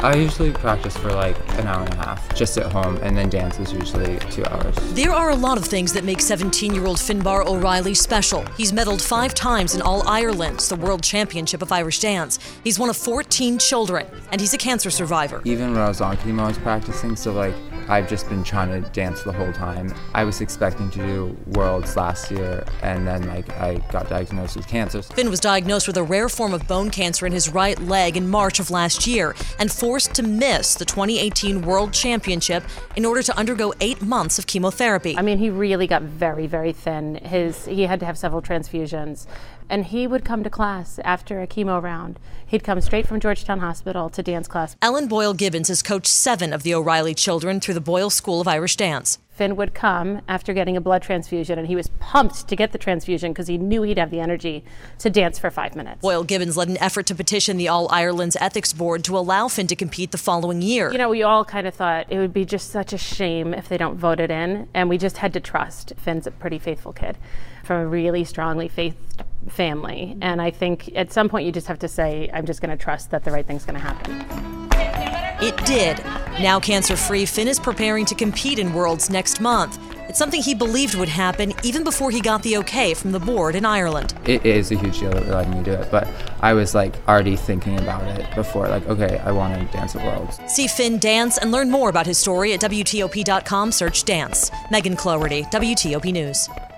I usually practice for like an hour and a half, just at home, and then dance is usually 2 hours. There are a lot of things that make 17-year-old Finbar O'Reilly special. He's medaled 5 times in All-Ireland's, the World Championship of Irish Dance. He's one of 14 children, and he's a cancer survivor. Even when I was on chemo, I was practicing, so like I've just been trying to dance the whole time. I was expecting to do Worlds last year, and then like I got diagnosed with cancer. Finn was diagnosed with a rare form of bone cancer in his right leg in March of last year and forced to miss the 2018 World Championship in order to undergo 8 months of chemotherapy. I mean, he really got very, very thin. He had to have several transfusions. And he would come to class after a chemo round. He'd come straight from Georgetown Hospital to dance class. Ellen Boyle Gibbons has coached 7 of the O'Reilly children through the Boyle School of Irish Dance. Finn would come after getting a blood transfusion, and he was pumped to get the transfusion because he knew he'd have the energy to dance for 5 minutes. Boyle Gibbons led an effort to petition the All-Ireland's ethics board to allow Finn to compete the following year. You know, we all kind of thought it would be just such a shame if they don't vote it in, and we just had to trust. Finn's a pretty faithful kid from a really strongly faithed family, and I think at some point you just have to say, I'm just going to trust that the right thing's going to happen. It did. Now cancer-free, Finn is preparing to compete in Worlds next month. It's something he believed would happen even before he got the okay from the board in Ireland. It is a huge deal that they're letting me do it, but I was like already thinking about it before, like, okay, I want to dance at Worlds. See Finn dance and learn more about his story at WTOP.com. Search dance. Megan Cloherty, WTOP News.